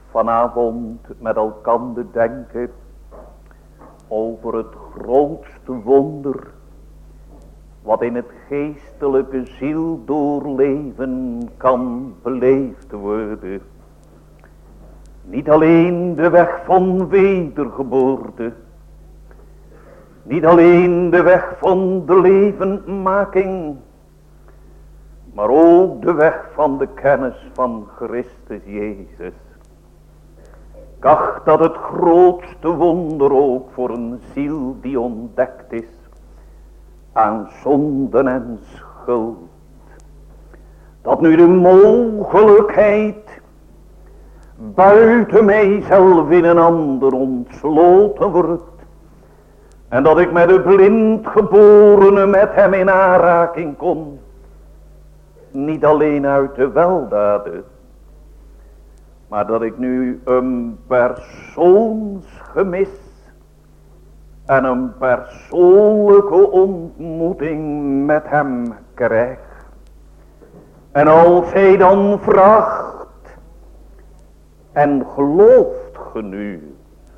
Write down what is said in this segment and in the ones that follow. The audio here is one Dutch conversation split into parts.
vanavond met elkander denken over het grootste wonder wat in het geestelijke ziel doorleven kan beleefd worden. Niet alleen de weg van wedergeboorte, niet alleen de weg van de levendmaking, maar ook de weg van de kennis van Christus Jezus. Ik acht dat het grootste wonder ook voor een ziel die ontdekt is aan zonden en schuld. Dat nu de mogelijkheid buiten mijzelf in een ander ontsloten wordt. En dat ik met de blindgeborene met hem in aanraking kom. Niet alleen uit de weldaden, maar dat ik nu een persoonsgemis en een persoonlijke ontmoeting met hem krijg. En als hij dan vraagt, en gelooft ge nu?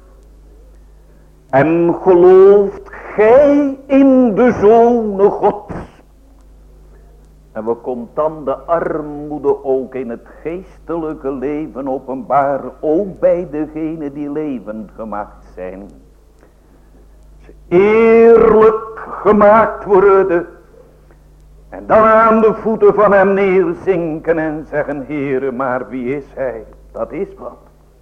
En gelooft gij in de Zoon Gods? En wat komt dan de armoede ook in het geestelijke leven openbaar, ook bij degenen die levend gemaakt zijn. Ze eerlijk gemaakt worden en dan aan de voeten van hem neerzinken en zeggen, Heere, maar wie is hij? Dat is wat.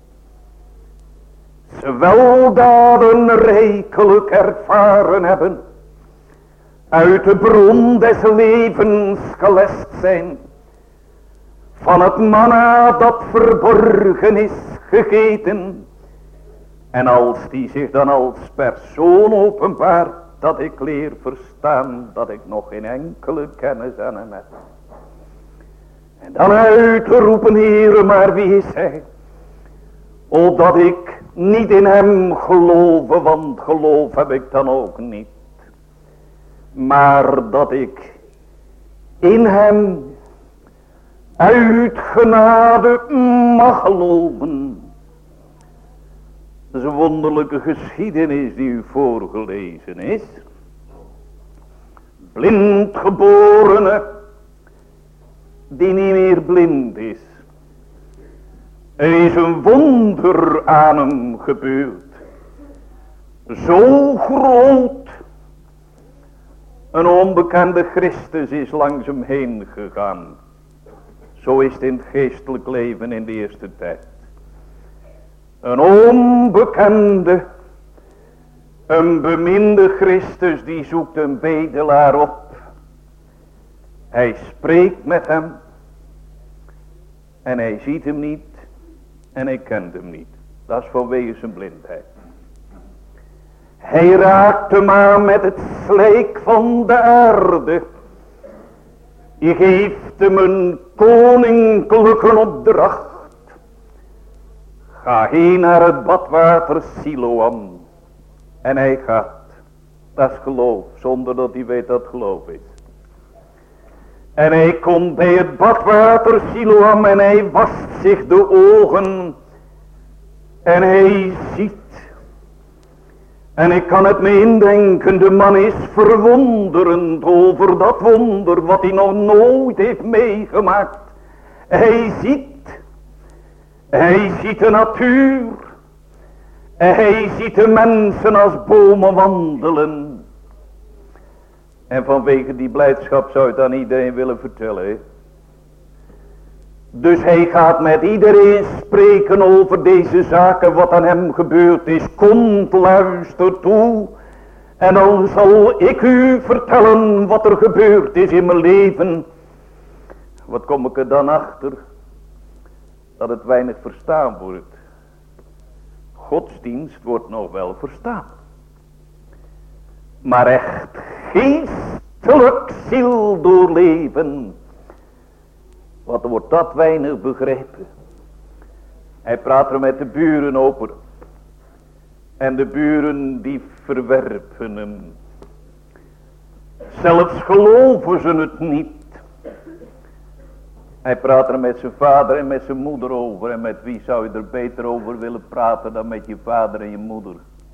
Ze weldaden rijkelijk ervaren hebben, uit de bron des levens gelest zijn, van het manna dat verborgen is gegeten. En als die zich dan als persoon openbaart, dat ik leer verstaan dat ik nog geen enkele kennis aan hem heb. En dan uit te roepen, Heere, maar wie is hij? Opdat ik niet in hem geloven, want geloof heb ik dan ook niet. Maar dat ik in hem uit genade mag geloven. Dat is een wonderlijke geschiedenis die u voorgelezen is. Blindgeborene die niet meer blind is. Er is een wonder aan hem gebeurd. Zo groot. Een onbekende Christus is langs hem heen gegaan. Zo is het in het geestelijk leven in de eerste tijd. Een onbekende, een beminde Christus die zoekt een bedelaar op. Hij spreekt met hem. En hij ziet hem niet. En hij kent hem niet. Dat is vanwege zijn blindheid. Hij raakt hem aan met het slijk van de aarde. Je geeft hem een koninklijke opdracht. Ga heen naar het badwater Siloam. En hij gaat. Dat is geloof, zonder dat hij weet dat geloof is. En hij komt bij het badwater Siloam en hij wast zich de ogen. En hij ziet. En ik kan het me indenken, de man is verwonderend over dat wonder wat hij nog nooit heeft meegemaakt. Hij ziet de natuur. Hij ziet de mensen als bomen wandelen. En vanwege die blijdschap zou je het aan iedereen willen vertellen. He? Dus hij gaat met iedereen spreken over deze zaken wat aan hem gebeurd is. Komt, luister toe. En dan zal ik u vertellen wat er gebeurd is in mijn leven. Wat kom ik er dan achter? Dat het weinig verstaan wordt. Godsdienst wordt nog wel verstaan. Maar echt geestelijk ziel doorleven. Wat wordt dat weinig begrepen. Hij praat er met de buren over. En de buren die verwerpen hem. Zelfs geloven ze het niet. Hij praat er met zijn vader en met zijn moeder over. En met wie zou je er beter over willen praten dan met je vader en je moeder?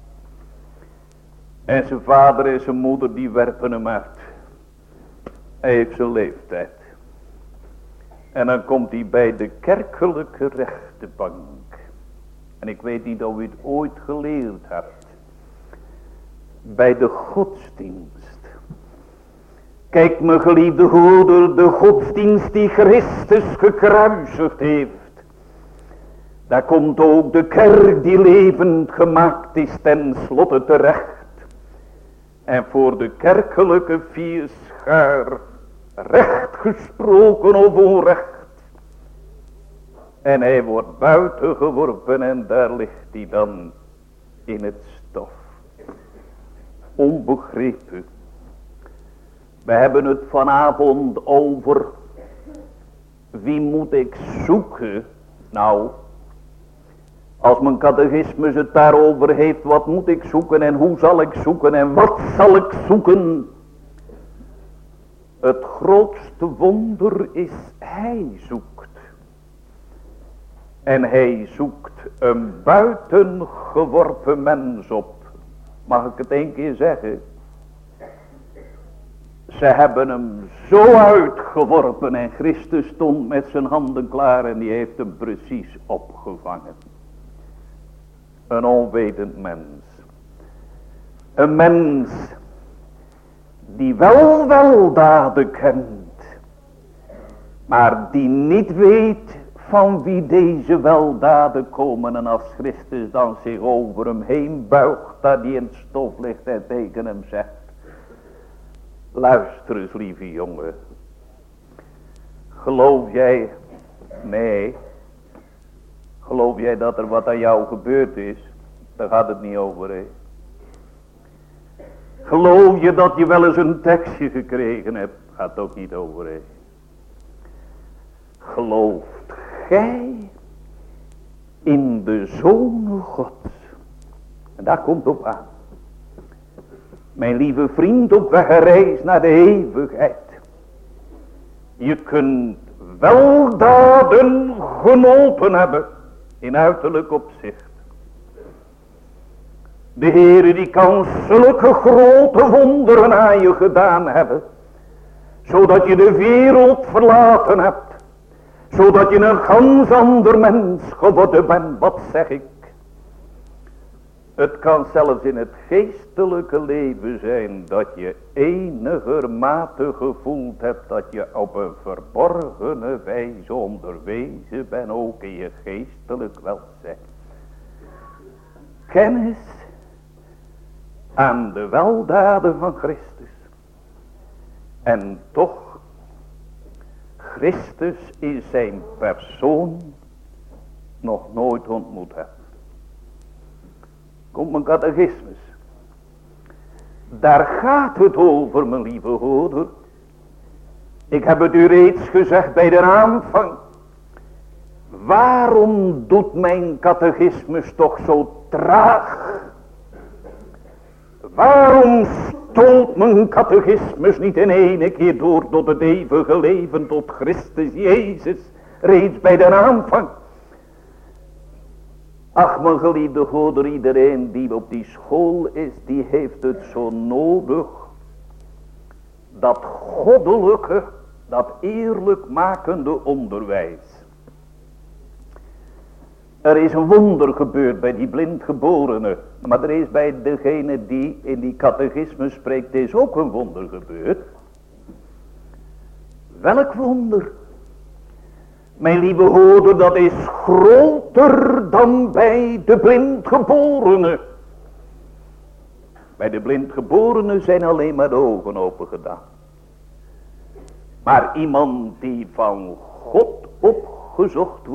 En zijn vader en zijn moeder die werpen hem uit. Hij heeft zijn leeftijd. En dan komt hij bij de kerkelijke rechterbank. En ik weet niet of u het ooit geleerd hebt. Bij de godsdienst. Kijk mijn geliefde broeder, de godsdienst die Christus gekruisigd heeft. Daar komt ook de kerk die levend gemaakt is ten slotte terecht. En voor de kerkelijke vierschaar recht gesproken of onrecht. En hij wordt buiten geworpen en daar ligt hij dan in het stof. Onbegrepen. We hebben het vanavond over wie moet ik zoeken. Nou, als mijn catechismus het daarover heeft, wat moet ik zoeken en hoe zal ik zoeken en wat zal ik zoeken? Het grootste wonder is, hij zoekt. En hij zoekt een buitengeworpen mens op. Mag ik het één keer zeggen? Ze hebben hem zo uitgeworpen en Christus stond met zijn handen klaar en die heeft hem precies opgevangen. Een onwetend mens. Een mens die wel weldaden kent, maar die niet weet van wie deze weldaden komen. En als Christus dan zich over hem heen buigt, dat hij in het stof ligt en tegen hem zegt: luister eens, lieve jongen. Geloof jij, nee, geloof jij dat er wat aan jou gebeurd is? Daar gaat het niet over, hè. Geloof je dat je wel eens een tekstje gekregen hebt? Gaat ook niet over, hè. Gelooft gij in de Zoon Gods? En daar komt op aan. Mijn lieve vriend, op weg gereisd naar de eeuwigheid. Je kunt weldaden genoten hebben in uiterlijk opzicht. De Heere die kan zulke grote wonderen aan je gedaan hebben, zodat je de wereld verlaten hebt, zodat je een gans ander mens geworden bent. Wat zeg ik? Het kan zelfs in het geestelijke leven zijn dat je enigermate gevoeld hebt dat je op een verborgene wijze onderwezen bent, ook in je geestelijk welzijn. Kennis aan de weldaden van Christus. En toch, Christus in zijn persoon nog nooit ontmoet hebt. Komt mijn catechismus. Daar gaat het over, mijn lieve hoeder. Ik heb het u reeds gezegd bij de aanvang. Waarom doet mijn catechismus toch zo traag? Waarom stoot mijn catechismus niet in ene keer door tot het eeuwige leven, tot Christus Jezus, reeds bij de aanvang? Ach, mijn geliefde goeder, iedereen die op die school is, die heeft het zo nodig. Dat goddelijke, dat eerlijk makende onderwijs. Er is een wonder gebeurd bij die blindgeborene. Maar er is bij degene die in die catechismus spreekt, is ook een wonder gebeurd. Welk wonder? Mijn lieve hoeder, dat is groter dan bij de blindgeborene. Bij de blindgeborene zijn alleen maar de ogen open gedaan. Maar iemand die van God opgezocht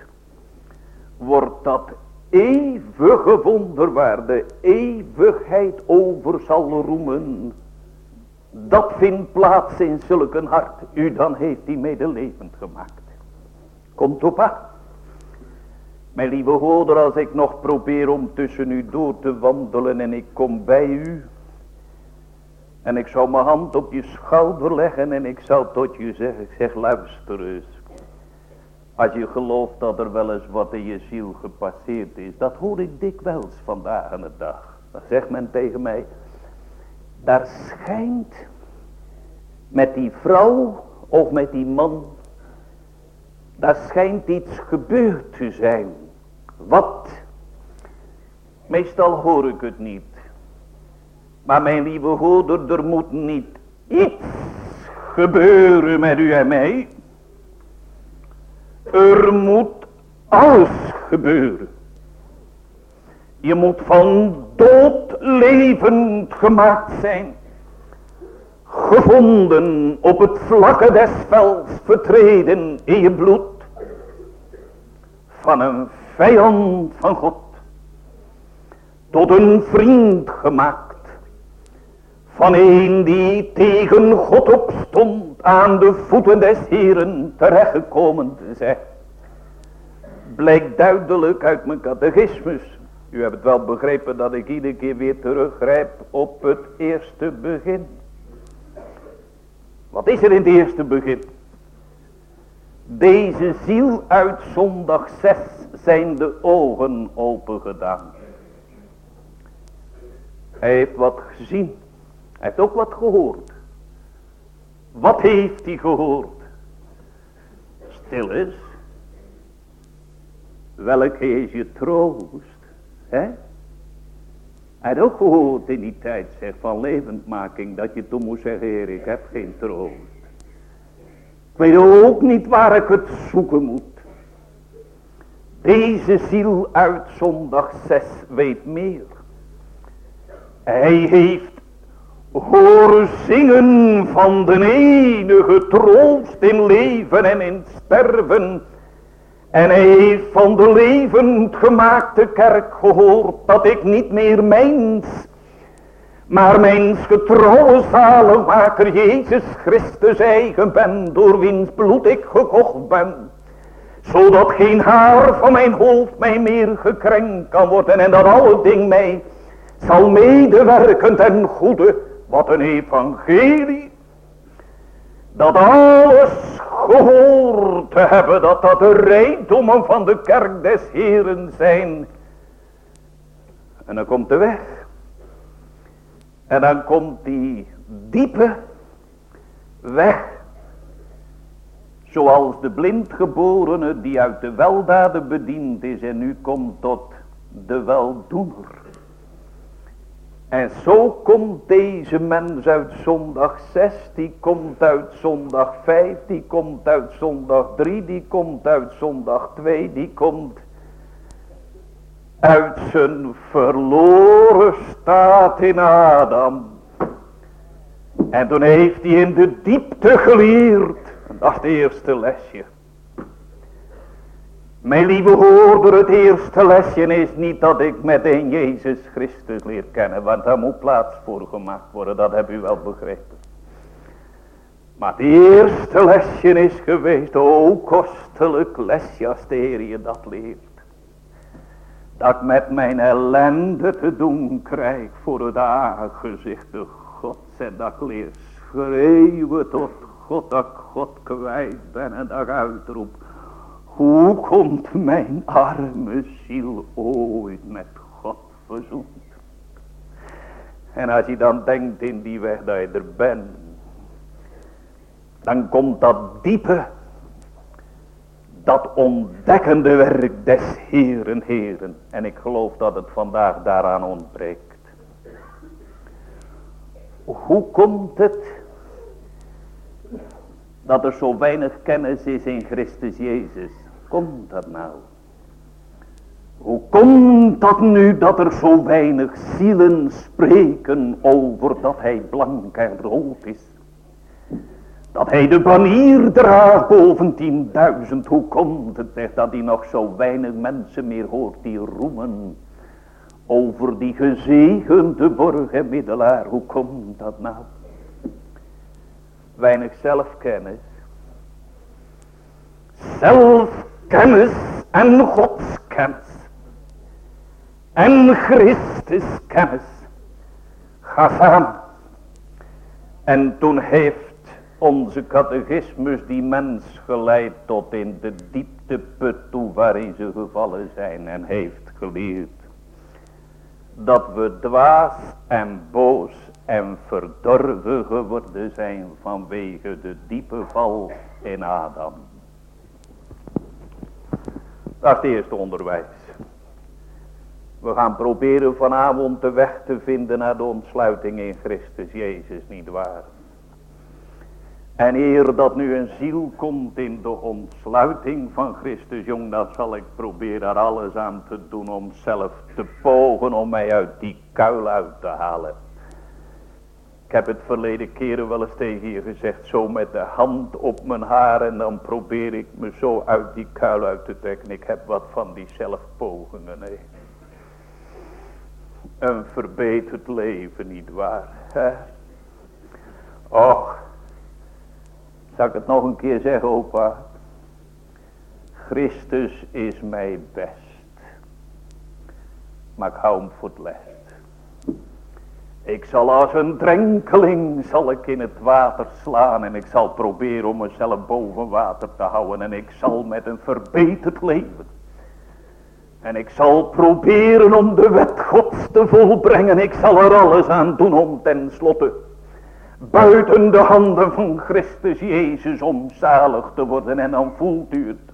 wordt dat eeuwige wonder waar de eeuwigheid over zal roemen. Dat vindt plaats in zulk een hart. U dan heeft hij medelevend gemaakt. Komt op aan. Mijn lieve hoeder, als ik nog probeer om tussen u door te wandelen en ik kom bij u. En ik zou mijn hand op je schouder leggen en ik zou tot je zeggen, ik zeg luister eens. Als je gelooft dat er wel eens wat in je ziel gepasseerd is. Dat hoor ik dikwijls vandaag aan de dag. Dan zegt men tegen mij. Daar schijnt met die vrouw of met die man. Daar schijnt iets gebeurd te zijn. Wat? Meestal hoor ik het niet. Maar mijn lieve hoorder, er moet niet iets gebeuren met u en mij. Er moet alles gebeuren. Je moet van dood levend gemaakt zijn. Gevonden op het vlakke des velds, vertreden in je bloed. Van een vijand van God. Tot een vriend gemaakt. Van een die tegen God opstond, aan de voeten des Heeren terechtgekomen te zijn. Blijkt duidelijk uit mijn catechismus. U hebt het wel begrepen dat ik iedere keer weer teruggrijp op het eerste begin. Wat is er in het eerste begin? Deze ziel uit zondag 6 zijn de ogen opengedaan. Hij heeft wat gezien. Hij heeft ook wat gehoord. Wat heeft hij gehoord? Stil is. Welke is je troost? Hè? Hij had ook gehoord in die tijd, zeg, van levendmaking, dat je toen moest zeggen, Heer, ik heb geen troost. Ik weet ook niet waar ik het zoeken moet. Deze ziel uit zondag 6 weet meer. Hij heeft horen zingen van de enige troost in leven en in sterven. En hij heeft van de levend gemaakte kerk gehoord dat ik niet meer mijns, maar mijns getrouwe zaligmaker Jezus Christus eigen ben, door wiens bloed ik gekocht ben. Zodat geen haar van mijn hoofd mij meer gekrenkt kan worden en dat alle ding mij zal medewerken ten goede. Wat een evangelie. Dat alles gehoord te hebben, dat de rijkdommen van de kerk des Heeren zijn. En dan komt de weg. En dan komt die diepe weg. Zoals de blindgeborene die uit de weldaden bediend is en nu komt tot de weldoener. En zo komt deze mens uit zondag 6, die komt uit zondag 5, die komt uit zondag 3, die komt uit zondag 2, die komt uit zijn verloren staat in Adam. En toen heeft hij in de diepte geleerd, en dat is het eerste lesje. Mijn lieve hoorder, het eerste lesje is niet dat ik meteen Jezus Christus leer kennen, want daar moet plaats voor gemaakt worden, dat heb u wel begrepen. Maar het eerste lesje is geweest, o kostelijk lesje als de Heer je dat leert. Dat ik met mijn ellende te doen krijg voor het aangezicht de Gods en dat ik leer schreeuwen tot God, dat ik God kwijt ben en dat ik uitroep. Hoe komt mijn arme ziel ooit met God verzoend? En als je dan denkt in die weg dat je er bent, dan komt dat diepe, dat ontdekkende werk des Heeren. En ik geloof dat het vandaag daaraan ontbreekt. Hoe komt het dat er zo weinig kennis is in Christus Jezus? Komt dat nou? Hoe komt dat nu dat er zo weinig zielen spreken over dat hij blank en rood is? Dat hij de banier draagt boven 10.000. Hoe komt het zeg, dat hij nog zo weinig mensen meer hoort die roemen over die gezegende borg en middelaar? Hoe komt dat nou? Weinig zelfkennis. Zelfkennis en godskennis. En Christuskennis. Ga samen. En toen heeft Onze catechismus die mens geleidt tot in de diepteput toe waarin ze gevallen zijn en heeft geleerd dat we dwaas en boos en verdorven geworden zijn vanwege de diepe val in Adam. Dat is het eerste onderwijs. We gaan proberen vanavond de weg te vinden naar de ontsluiting in Christus Jezus, niet waar? En eer dat nu een ziel komt in de ontsluiting van Christus, jong, dan zal ik proberen er alles aan te doen om zelf te pogen om mij uit die kuil uit te halen. Ik heb het verleden keren wel eens tegen je gezegd, zo met de hand op mijn haar en dan probeer ik me zo uit die kuil uit te trekken. Ik heb wat van die zelfpogingen, nee. Een verbeterd leven, niet waar? Hè? Och, zal ik het nog een keer zeggen, opa? Christus is mij best. Maar ik hou hem voor het lest. Ik zal als een drenkeling zal ik in het water slaan. En ik zal proberen om mezelf boven water te houden. En ik zal met een verbeterd leven. En ik zal proberen om de wet Gods te volbrengen. Ik zal er alles aan doen om tenslotte buiten de handen van Christus Jezus om zalig te worden. En dan voelt u het.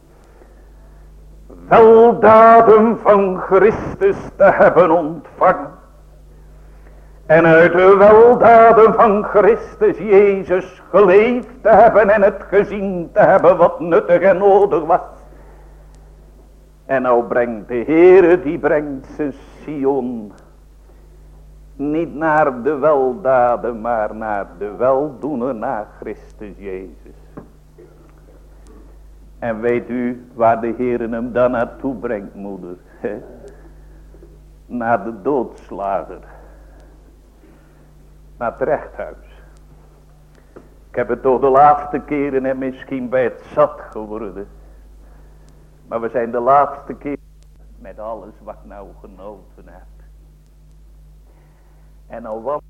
Weldaden van Christus te hebben ontvangen. En uit de weldaden van Christus Jezus geleefd te hebben en het gezien te hebben wat nuttig en nodig was. En nou brengt de Heere, die brengt ze Sion niet naar de weldaden, maar naar de weldoener, naar Christus Jezus. En weet u waar de Heere hem dan naartoe brengt, moeder? Naar de doodslager. Naar het rechthuis. Ik heb het toch de laatste keren en misschien bij het zat geworden. Maar we zijn de laatste keer met alles wat ik nou genoten heb. En nou wat.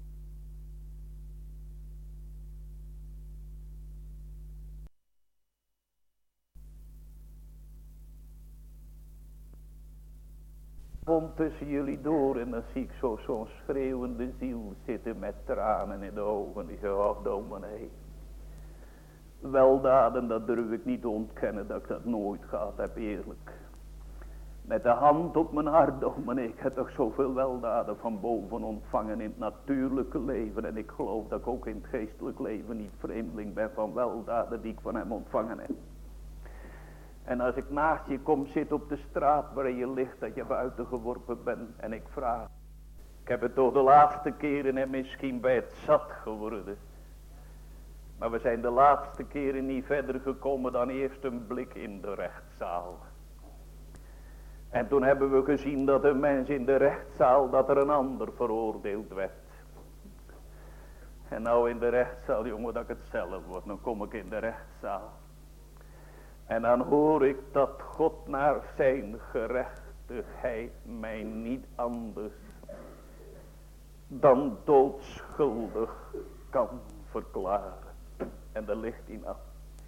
Komt tussen jullie door en dan zie ik zo'n schreeuwende ziel zitten met tranen in de ogen. Die zegt, oh dominee, weldaden, dat durf ik niet te ontkennen dat ik dat nooit gehad heb, eerlijk. Met de hand op mijn hart, dominee, ik heb toch zoveel weldaden van boven ontvangen in het natuurlijke leven. En ik geloof dat ik ook in het geestelijk leven niet vreemdeling ben van weldaden die ik van hem ontvangen heb. En als ik naast je kom, zit op de straat waarin je ligt, dat je buiten geworpen bent. En ik vraag, ik heb het toch de laatste keren en misschien bij het zat geworden. Maar we zijn de laatste keren niet verder gekomen dan eerst een blik in de rechtszaal. En toen hebben we gezien dat een mens in de rechtszaal, dat er een ander veroordeeld werd. En nou in de rechtszaal, jongen, dat ik het zelf word. Dan kom ik in de rechtszaal. En dan hoor ik dat God naar zijn gerechtigheid mij niet anders dan doodschuldig kan verklaren. En daar ligt hij nou.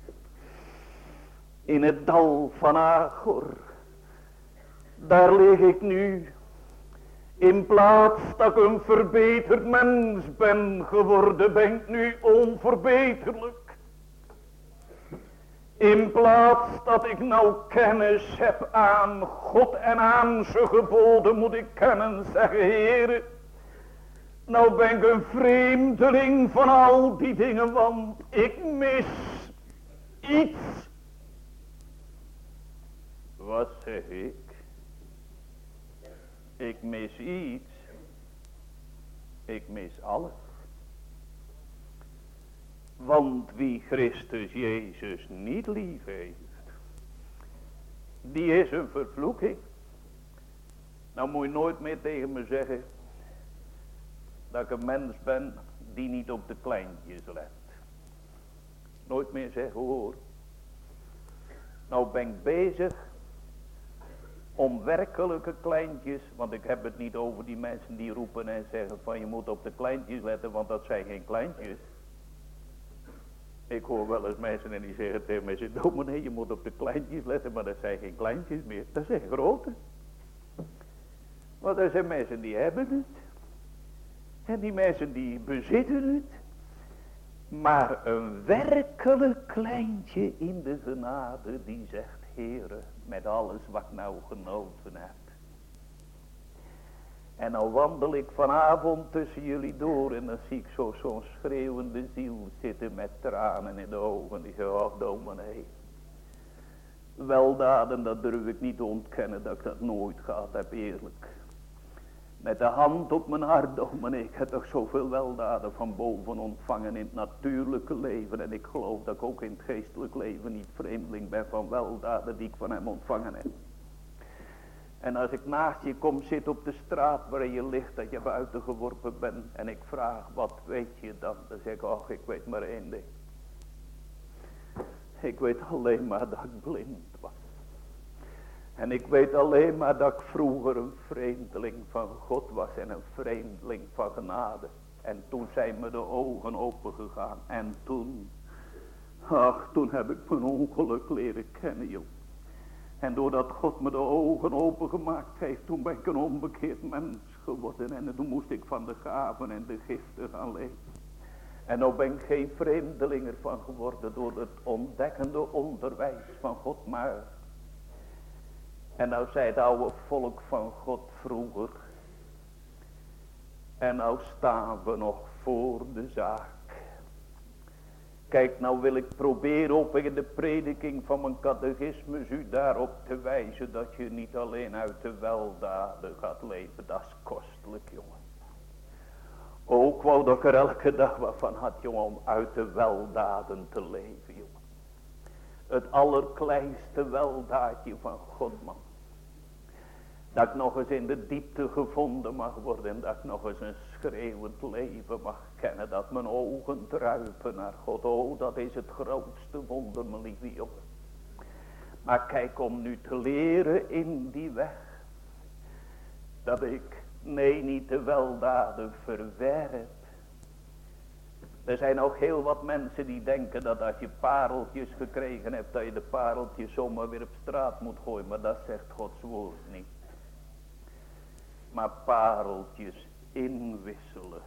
In het dal van Agor. Daar lig ik nu. In plaats dat ik een verbeterd mens ben geworden, ben ik nu onverbeterlijk. In plaats dat ik nou kennis heb aan God en aan zijn geboden, moet ik kennen zeggen, Heere, nou ben ik een vreemdeling van al die dingen, want ik mis iets. Wat zeg ik? Ik mis iets. Ik mis alles. Want wie Christus Jezus niet lief heeft, die is een vervloeking. Nou moet je nooit meer tegen me zeggen dat ik een mens ben die niet op de kleintjes let. Nooit meer zeggen, hoor. Nou ben ik bezig om werkelijke kleintjes, want ik heb het niet over die mensen die roepen en zeggen van je moet op de kleintjes letten, want dat zijn geen kleintjes. Ik hoor wel eens mensen en die zeggen tegen mij, dominee, je moet op de kleintjes letten, maar dat zijn geen kleintjes meer, dat zijn grote. Want er zijn mensen die hebben het. En die mensen die bezitten het. Maar een werkelijk kleintje in de genade die zegt, Heere, met alles wat ik nou genoten heb. En dan wandel ik vanavond tussen jullie door en dan zie ik zo'n schreeuwende ziel zitten met tranen in de ogen. Die zegt, oh dominee, weldaden, dat durf ik niet te ontkennen dat ik dat nooit gehad heb, eerlijk. Met de hand op mijn hart, dominee, ik heb toch zoveel weldaden van boven ontvangen in het natuurlijke leven. En ik geloof dat ik ook in het geestelijk leven niet vreemdeling ben van weldaden die ik van hem ontvangen heb. En als ik naast je kom zit op de straat waarin je ligt, dat je buiten geworpen bent. En ik vraag, wat weet je dan? Dan zeg ik, ach, ik weet maar één ding. Ik weet alleen maar dat ik blind was. En ik weet alleen maar dat ik vroeger een vreemdeling van God was en een vreemdeling van genade. En toen zijn me de ogen opengegaan. En toen, ach, toen heb ik mijn ongeluk leren kennen, joh. En doordat God me de ogen opengemaakt heeft, toen ben ik een onbekeerd mens geworden. En toen moest ik van de gaven en de giften gaan leven. En nou ben ik geen vreemdeling ervan geworden door het ontdekkende onderwijs van God, maar. En nou zei het oude volk van God vroeger. En nou staan we nog voor de zaak. Kijk, nou wil ik proberen op in de prediking van mijn catechismus u daarop te wijzen dat je niet alleen uit de weldaden gaat leven. Dat is kostelijk, jongen. Ook wou dat ik er elke dag wat van had, jongen, om uit de weldaden te leven, jongen. Het allerkleinste weldaadje van God, man. Dat ik nog eens in de diepte gevonden mag worden. En dat ik nog eens een schreeuwend leven mag kennen. Dat mijn ogen druipen naar God. Oh, dat is het grootste wonder, mijn lieve jongen. Maar kijk, om nu te leren in die weg. Dat ik, nee, niet de weldaden verwerp. Er zijn ook heel wat mensen die denken dat als je pareltjes gekregen hebt, dat je de pareltjes zomaar weer op straat moet gooien. Maar dat zegt Gods woord niet. Maar pareltjes inwisselen.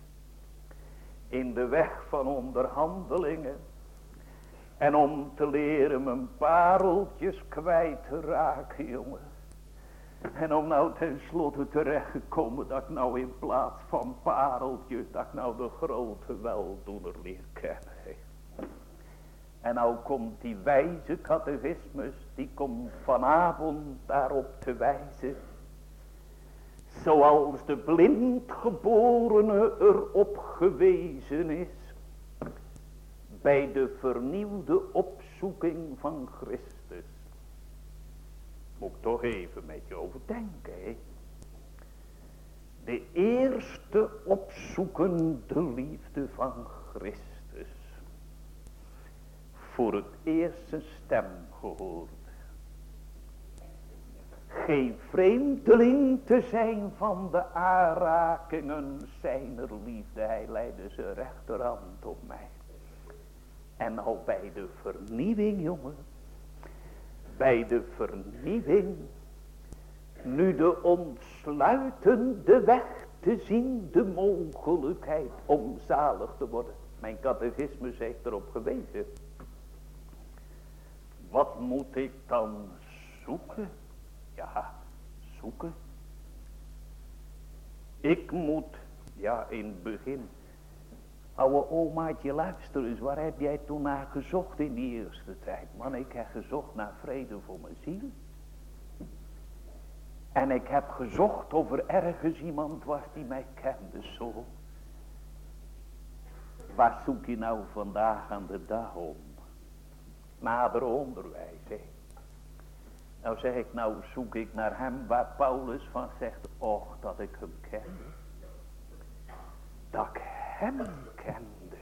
In de weg van onderhandelingen. En om te leren mijn pareltjes kwijt te raken, jongen. En om nou tenslotte terechtgekomen dat ik nou in plaats van pareltjes, dat ik nou de grote weldoener leer kennen. En nou komt die wijze catechismus, die komt vanavond daarop te wijzen. Zoals de blindgeborene erop gewezen is. Bij de vernieuwde opzoeking van Christus. Moet ik toch even met je overdenken, hè? De eerste opzoekende liefde van Christus. Voor het eerst een stem gehoord. Geen vreemdeling te zijn van de aanrakingen zijner liefde. Hij leidde zijn rechterhand op mij. En al bij de vernieuwing, jongen. Bij de vernieuwing. Nu de ontsluitende weg te zien. De mogelijkheid om zalig te worden. Mijn catechismus heeft erop gewezen. Wat moet ik dan zoeken? Ja, zoeken. Ik moet, ja, in het begin. Oude omaatje, luister eens, waar heb jij toen naar gezocht in die eerste tijd? Man, ik heb gezocht naar vrede voor mijn ziel. En ik heb gezocht of er ergens iemand was die mij kende zo. Waar zoek je nou vandaag aan de dag om? Nader onderwijs, hè? Nou zeg ik, nou zoek ik naar hem waar Paulus van zegt, och dat ik hem kende. Dat ik hem kende.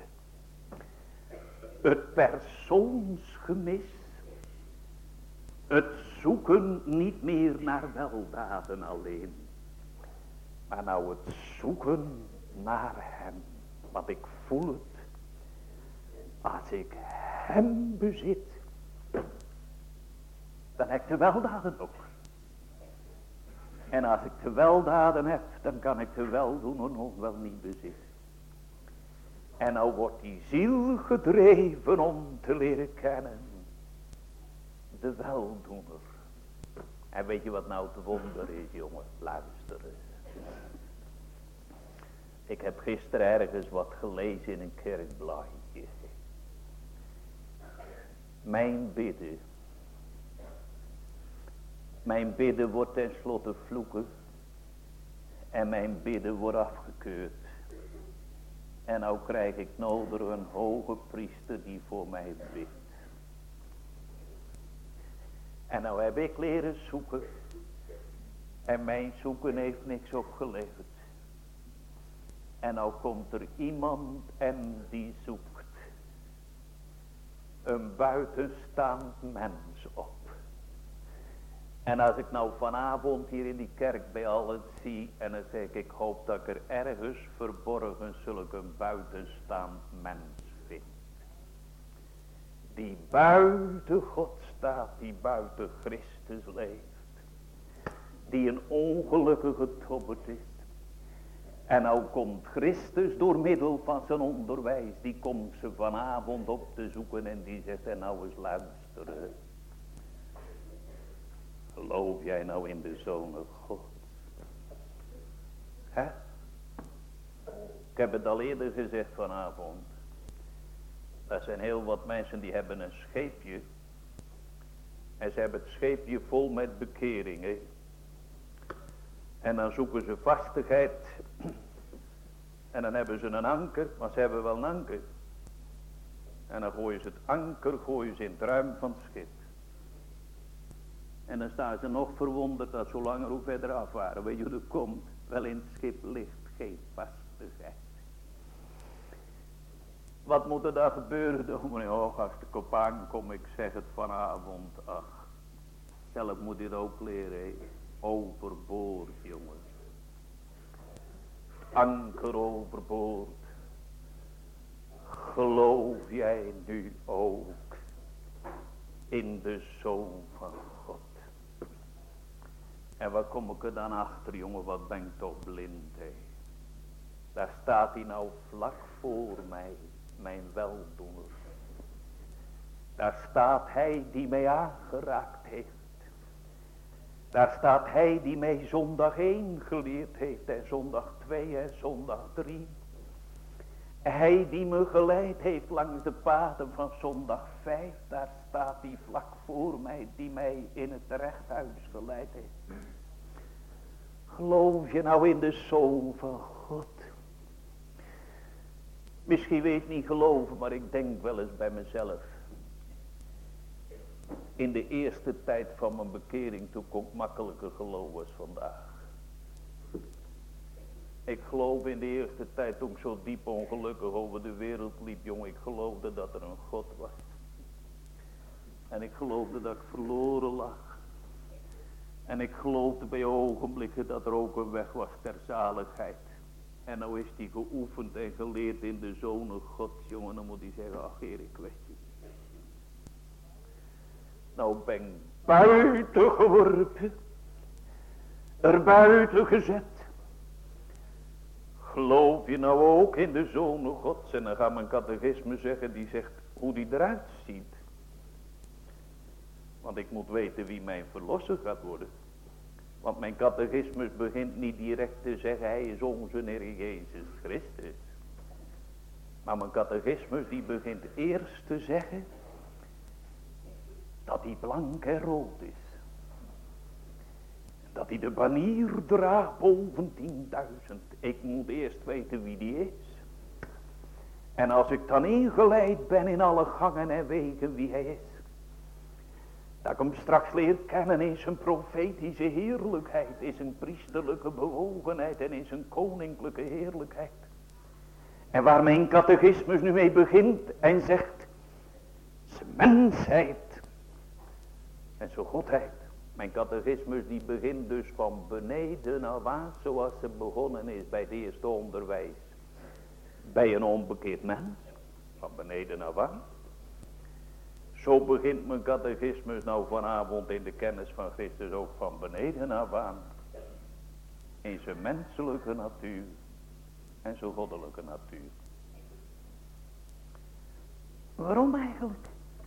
Het persoonsgemis. Het zoeken niet meer naar weldaden alleen. Maar nou het zoeken naar hem. Want ik voel het. Als ik hem bezit, dan heb ik de weldaden ook. En als ik de weldaden heb, dan kan ik de weldoener nog wel niet bezitten. En nou wordt die ziel gedreven om te leren kennen de weldoener. En weet je wat nou het wonder is, jongen? Luisteren. Ik heb gisteren ergens wat gelezen in een kerkblaadje. Mijn bidden wordt tenslotte vloeken. En mijn bidden wordt afgekeurd. En nou krijg ik nodig een hoge priester die voor mij bidt. En nou heb ik leren zoeken. En mijn zoeken heeft niks opgeleverd. En nou komt er iemand en die zoekt een buitenstaand mens op. En als ik nou vanavond hier in die kerk bij allen zie. En dan zeg ik hoop dat ik er ergens verborgen zulk een buitenstaand mens vind. Die buiten God staat, die buiten Christus leeft. Die een ongelukkige tobbert is. En nou komt Christus door middel van zijn onderwijs. Die komt ze vanavond op te zoeken en die zegt en nou eens luisteren. Geloof jij nou in de Zoon God? Hè? Ik heb het al eerder gezegd vanavond. Er zijn heel wat mensen die hebben een scheepje. En ze hebben het scheepje vol met bekeringen. En dan zoeken ze vastigheid. En dan hebben ze een anker, maar ze hebben wel een anker. En dan gooien ze het anker, gooien ze in het ruim van het schip. En dan staan ze nog verwonderd dat zo langer hoe verder af waren. Weet je hoe dat komt? Wel in het schip ligt geen vastigheid. Wat moet er dan gebeuren, dominee? Och, als ik op aankom, ik zeg het vanavond. Ach, zelf moet je het ook leren. Overboord, jongen. Anker overboord. Geloof jij nu ook in de Zoon van God? En waar kom ik er dan achter, jongen? Wat ben ik toch blind, hè? Daar staat hij nou vlak voor mij, mijn weldoener. Daar staat hij die mij aangeraakt heeft. Daar staat hij die mij zondag 1 geleerd heeft en zondag 2 en zondag 3. Hij die me geleid heeft langs de paden van zondag 5. Daar staat hij vlak voor mij die mij in het rechthuis geleid heeft. Geloof je nou in de Zoon van God? Misschien weet ik niet geloven, maar ik denk wel eens bij mezelf. In de eerste tijd van mijn bekering, toen kon ik makkelijker geloven als vandaag. Ik geloof in de eerste tijd, toen ik zo diep ongelukkig over de wereld liep, jongen, ik geloofde dat er een God was. En ik geloofde dat ik verloren lag. En ik geloofde bij ogenblikken dat er ook een weg was ter zaligheid. En nou is die geoefend en geleerd in de Zonen Gods, jongen, dan moet hij zeggen, ach Heer, ik weet je. Nou ben ik buiten geworpen, er buiten gezet. Geloof je nou ook in de Zonen Gods? En dan gaat mijn catechisme zeggen, die zegt hoe die eruit ziet. Want ik moet weten wie mijn verlosser gaat worden. Want mijn catechismus begint niet direct te zeggen, hij is onze Heer Jezus Christus. Maar mijn catechismus die begint eerst te zeggen, dat hij blank en rood is. Dat hij de banier draagt boven 10.000. Ik moet eerst weten wie die is. En als ik dan ingeleid ben in alle gangen en wegen wie hij is. Dat ik hem straks leer kennen in zijn profetische heerlijkheid. In zijn priesterlijke bewogenheid en in zijn koninklijke heerlijkheid. En waar mijn catechismus nu mee begint en zegt. Zijn mensheid. En zijn godheid. Mijn catechismus die begint dus van beneden af aan, zoals het begonnen is bij het eerste onderwijs. Bij een onbekeerd mens. Van beneden af aan. Zo begint mijn catechismus nou vanavond in de kennis van Christus ook van beneden af aan. In zijn menselijke natuur en zijn goddelijke natuur. Waarom eigenlijk?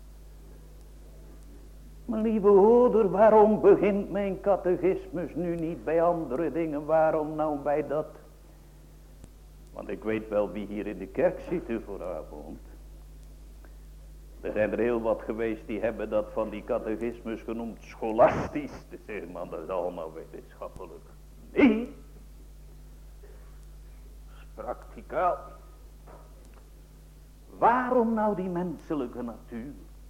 Mijn lieve hoorder, waarom begint mijn catechismus nu niet bij andere dingen? Waarom nou bij dat? Want ik weet wel wie hier in de kerk zit vanavond. Er zijn er heel wat geweest die hebben dat van die catechismus genoemd scholastisch. Te zeggen, man, dat is allemaal wetenschappelijk. Nee. Dat is prakticaal. Waarom nou die menselijke natuur?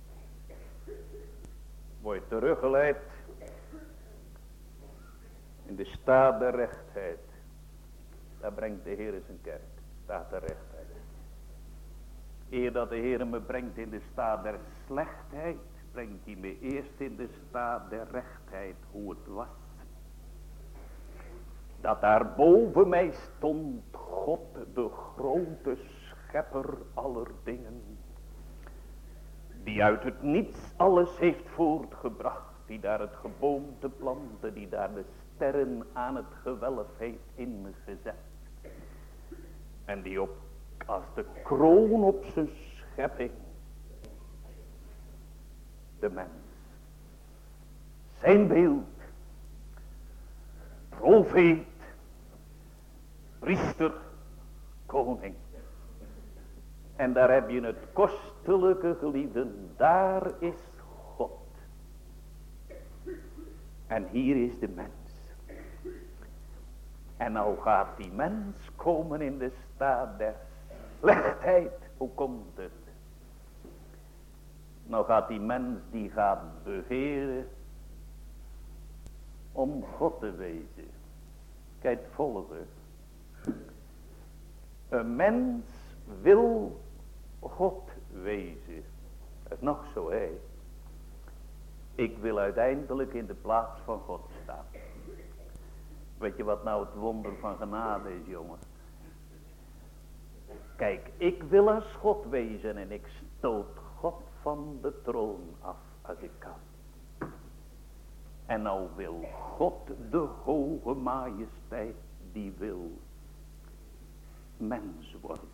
Word je teruggeleid in de staat der rechtheid. Daar brengt de Heer zijn kerk. Staat der rechtheid. Eer dat de Heer me brengt in de staat der slechtheid, brengt hij me eerst in de staat der rechtheid, hoe het was. Dat daar boven mij stond God, de grote schepper aller dingen. Die uit het niets alles heeft voortgebracht. Die daar het geboomte plantte, die daar de sterren aan het gewelf heeft ingezet. En die op als de kroon op zijn schepping de mens, zijn beeld, profeet, priester, koning. En daar heb je het kostelijke geliefden, daar is God. En hier is de mens. En nou gaat die mens komen in de staat der slechtheid. Hoe komt het? Nou gaat die mens die gaat begeren om God te wezen. Kijk het volgende. Een mens wil God wezen. Dat is nog zo, hè. Ik wil uiteindelijk in de plaats van God staan. Weet je wat nou het wonder van genade is, jongen? Kijk, ik wil als God wezen en ik stoot God van de troon af als ik kan. En nou wil God, de hoge majesteit, die wil mens worden.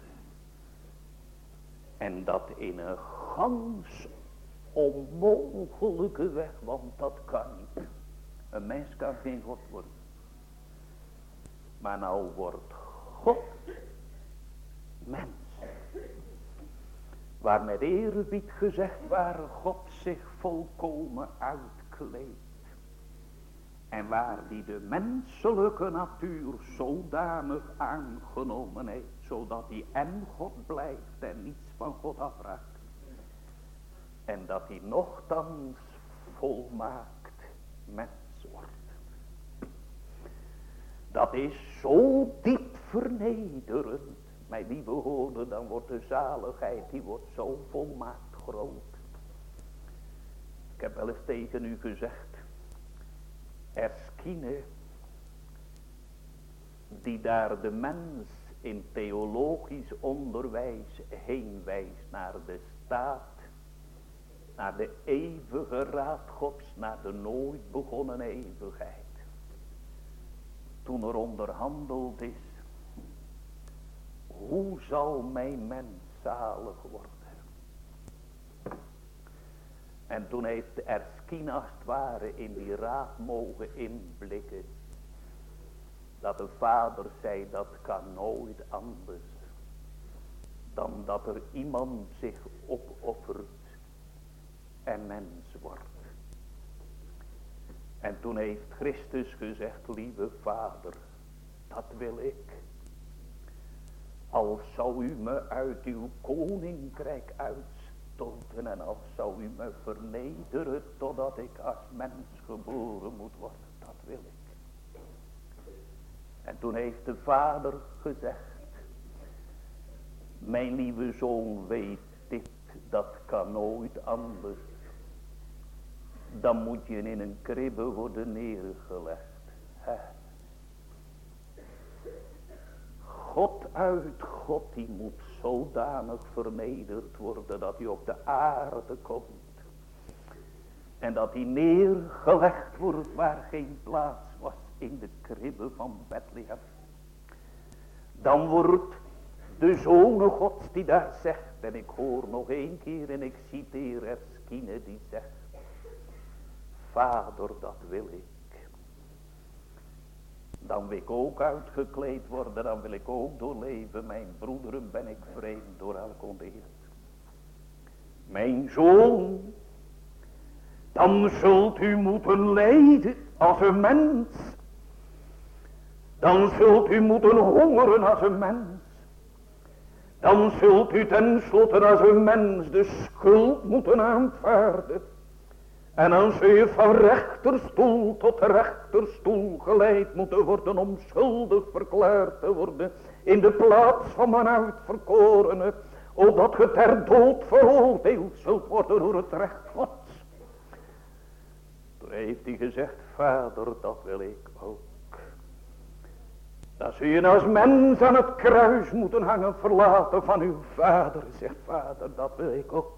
En dat in een gans onmogelijke weg, want dat kan niet. Een mens kan geen God worden. Maar nou wordt God mens. Waar met eerbied gezegd waar God zich volkomen uitkleedt. En waar die de menselijke natuur zodanig aangenomen heeft. Zodat hij en God blijft en niets van God afraakt. En dat hij nochtans volmaakt mens wordt. Dat is zo diep vernederend. Mijn lieve hoorder, dan wordt de zaligheid, die wordt zo volmaakt groot. Ik heb wel eens tegen u gezegd. Erskine, die daar de mens in theologisch onderwijs heen wijst naar de staat, naar de eeuwige raad Gods, naar de nooit begonnen eeuwigheid. Toen er onderhandeld is, hoe zal mijn mens zalig worden? En toen heeft Erskine als het ware in die raad mogen inblikken. Dat de vader zei, dat kan nooit anders. Dan dat er iemand zich opoffert en mens wordt. En toen heeft Christus gezegd, lieve vader, dat wil ik. Al zou u me uit uw koninkrijk uitstoten en al zou u me vernederen totdat ik als mens geboren moet worden, dat wil ik. En toen heeft de vader gezegd, mijn lieve zoon weet dit, dat kan nooit anders. Dan moet je in een kribbe worden neergelegd. God uit, God die moet zodanig vernederd worden dat hij op de aarde komt. En dat hij neergelegd wordt waar geen plaats was, in de kribbe van Bethlehem. Dan wordt de Zoon Gods die daar zegt, en ik hoor nog één keer en ik citeer Erskine die zegt, Vader, dat wil ik. Dan wil ik ook uitgekleed worden, dan wil ik ook doorleven. Mijn broederen, ben ik vreemd door elk ondeerd. Mijn zoon, dan zult u moeten lijden als een mens. Dan zult u moeten hongeren als een mens. Dan zult u tenslotte als een mens de schuld moeten aanvaarden. En dan zul je van rechterstoel tot rechterstoel geleid moeten worden om schuldig verklaard te worden. In de plaats van mijn uitverkorene, opdat ge ter dood veroordeeld zult worden door het recht Gods. Toen heeft hij gezegd, Vader, dat wil ik ook. Dan zul je als mens aan het kruis moeten hangen, verlaten van uw vader. Zegt Vader, dat wil ik ook.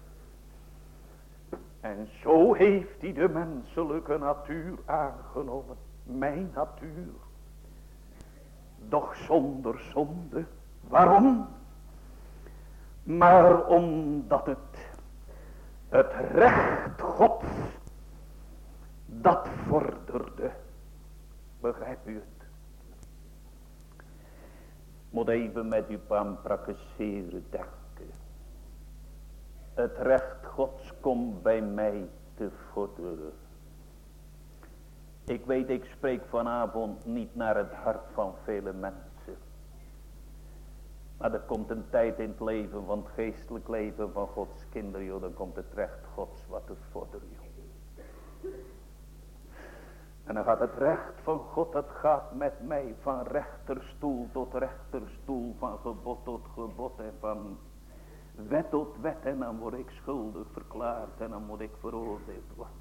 En zo heeft hij de menselijke natuur aangenomen. Mijn natuur. Doch zonder zonde. Waarom? Maar omdat het recht Gods dat vorderde. Begrijpt u het? Moet even met u praktiseren denken. Het recht Gods komt bij mij te vorderen. Ik weet, ik spreek vanavond niet naar het hart van vele mensen. Maar er komt een tijd in het leven, van het geestelijk leven van Gods kinderen, joh, dan komt het recht Gods wat te vorderen, joh. En dan gaat het recht van God, dat gaat met mij van rechterstoel tot rechterstoel, van gebod tot gebod en van wet tot wet. En dan word ik schuldig verklaard en dan moet ik veroordeeld worden.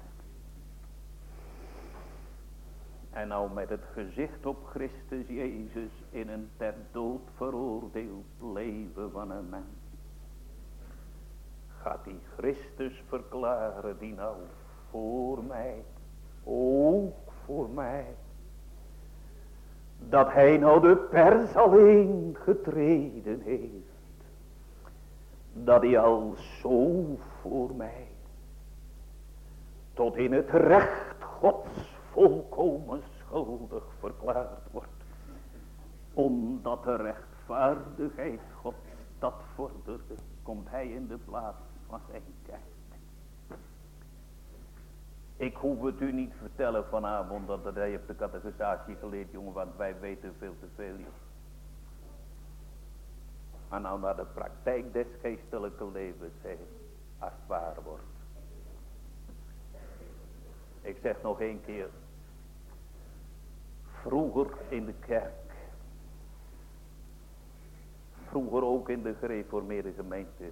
En nou met het gezicht op Christus Jezus in een ter dood veroordeeld leven van een mens. Gaat die Christus verklaren die nou voor mij, ook voor mij, dat hij nou de pers alleen getreden heeft. Dat hij al zo voor mij tot in het recht Gods volkomen schuldig verklaard wordt. Omdat de rechtvaardigheid Gods dat vorderde, komt hij in de plaats van zijn kerk. Ik hoef het u niet vertellen vanavond, dat hij heeft de catechisatie geleerd, jongen, want wij weten veel te veel, joh. Maar nou naar de praktijk des geestelijke levens, als het waar wordt. Ik zeg nog één keer. Vroeger in de kerk. Vroeger ook in de gereformeerde gemeente.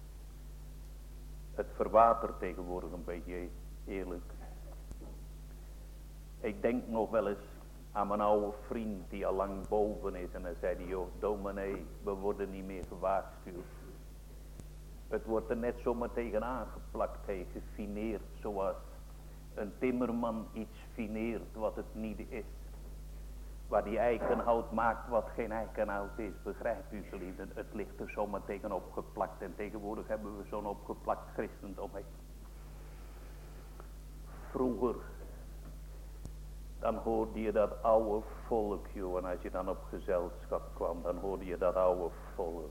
Het verwatert tegenwoordig een beetje, eerlijk. Ik denk nog wel eens aan mijn oude vriend die al lang boven is. En dan zei hij, joh, dominee, we worden niet meer gewaarschuwd. Het wordt er net zomaar tegen aangeplakt, gefineerd, zoals een timmerman iets fineert wat het niet is. Waar die eikenhout maakt wat geen eikenhout is, begrijpt u geliefden. Het ligt er zomaar tegen opgeplakt en tegenwoordig hebben we zo'n opgeplakt christendom. Vroeger, dan hoorde je dat oude volk, joh, en als je dan op gezelschap kwam, dan hoorde je dat oude volk,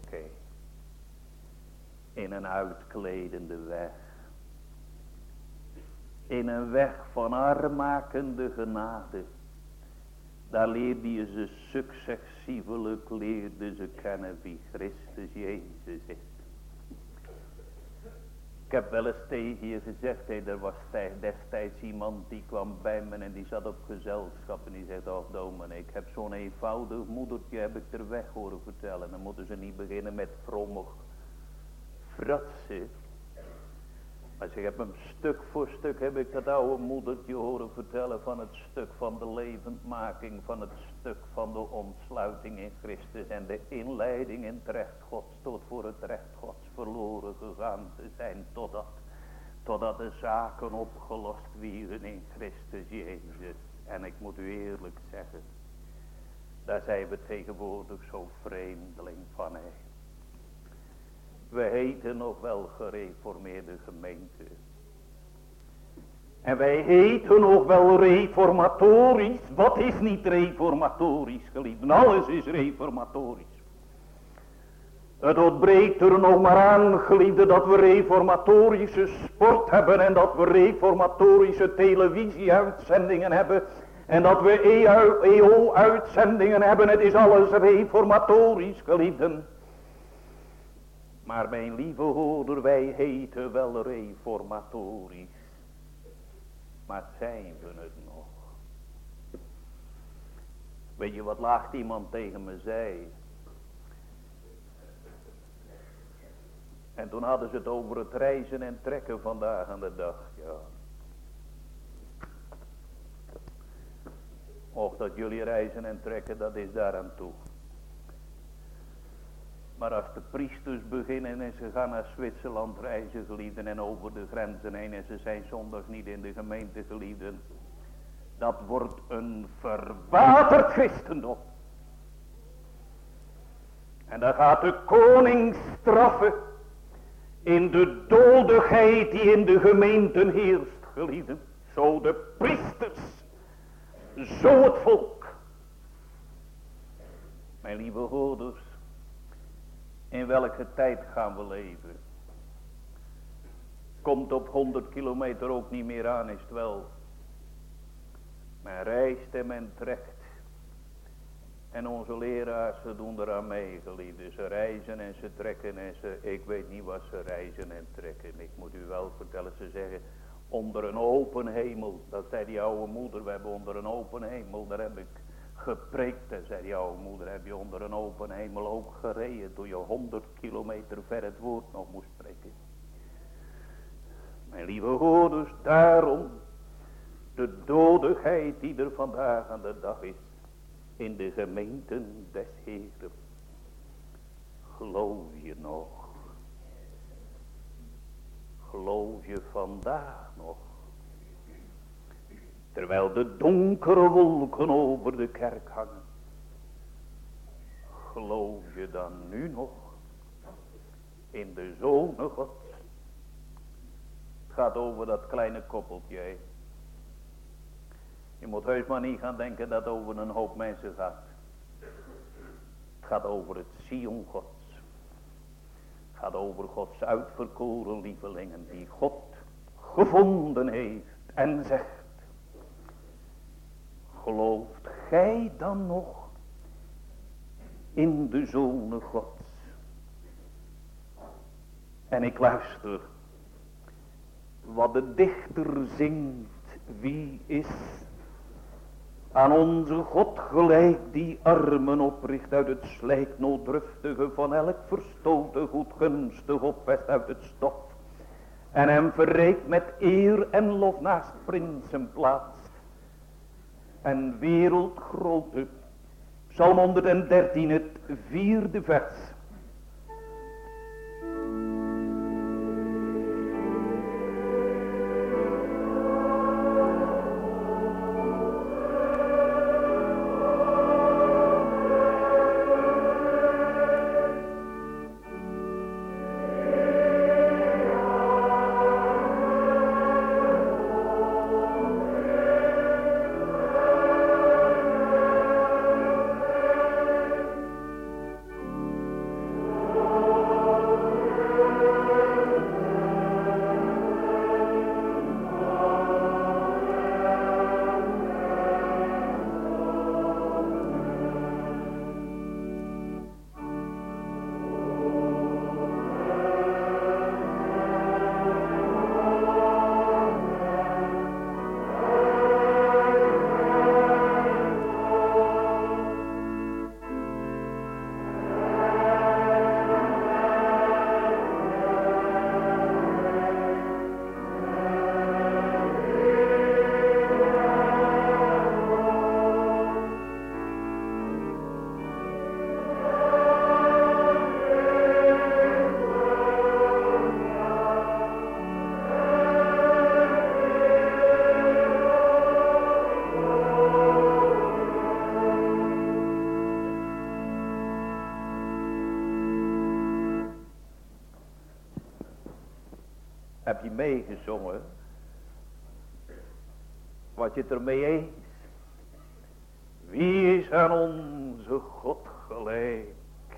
in een uitkledende weg. In een weg van armmakende genade. Daar leerde je ze successievelijk, leerde ze kennen wie Christus Jezus is. Ik heb wel eens tegen je gezegd, er was destijds iemand die kwam bij me en die zat op gezelschap en die zegt, oh dominee, ik heb zo'n eenvoudig moedertje, heb ik er weg horen vertellen. Dan moeten ze niet beginnen met vrommig fratsen. Als ik heb hem stuk voor stuk, heb ik dat oude moedertje horen vertellen van het stuk van de levendmaking, van het stuk van de ontsluiting in Christus en de inleiding in het recht Gods, tot voor het recht Gods verloren gegaan te zijn, totdat de zaken opgelost werden in Christus Jezus. En ik moet u eerlijk zeggen, daar zijn we tegenwoordig zo vreemdeling van. We heten nog wel gereformeerde gemeente. En wij heten nog wel reformatorisch. Wat is niet reformatorisch, geliefden? Alles is reformatorisch. Het ontbreekt er nog maar aan, geliefden, dat we reformatorische sport hebben. En dat we reformatorische televisieuitzendingen hebben. En dat we EO-uitzendingen hebben. Het is alles reformatorisch, geliefden. Maar mijn lieve hoorder, wij heten wel reformatorisch. Maar zijn we het nog? Weet je wat laatst iemand tegen me zei? En toen hadden ze het over het reizen en trekken vandaag aan de dag. Ja. Och, dat jullie reizen en trekken, dat is daaraan toe. Maar als de priesters beginnen en ze gaan naar Zwitserland reizen, geliefden, en over de grenzen heen en ze zijn zondags niet in de gemeente, geliefden, dat wordt een verwaterd christendom. En dan gaat de koning straffen in de dodigheid die in de gemeenten heerst, geliefden. Zo de priesters, zo het volk. Mijn lieve hoorders, in welke tijd gaan we leven? Komt op 100 kilometer ook niet meer aan, is het wel. Men reist en men trekt. En onze leraars, ze doen eraan mee, geliefden. Ze reizen en ze trekken en ik weet niet wat ze reizen en trekken. Ik moet u wel vertellen, ze zeggen, onder een open hemel. Dat zei die oude moeder, we hebben onder een open hemel, daar heb ik gepreekt. En zei die oude moeder, heb je onder een open hemel ook gereden, toen je 100 kilometer ver het woord nog moest spreken. Mijn lieve hoorders, daarom de dodigheid die er vandaag aan de dag is in de gemeenten des Heeren. Geloof je nog? Geloof je vandaag nog? Terwijl de donkere wolken over de kerk hangen. Geloof je dan nu nog in de Zonen Gods? Het gaat over dat kleine koppeltje. Hè? Je moet heus maar niet gaan denken dat het over een hoop mensen gaat. Het gaat over het Sion Gods. Het gaat over Gods uitverkoren lievelingen die God gevonden heeft en zegt. Gelooft gij dan nog in de Zonen Gods? En ik luister wat de dichter zingt. Wie is aan onze God gelijk die armen opricht uit het slijk nooddruftige van elk verstoten goedgunstig opwest uit het stof. En hem verrijkt met eer en lof naast prinsen plaatst. En wereldgrote, Psalm 113, het 4e vers. meegezongen? Wat je het ermee eens? Wie is aan onze God gelijk?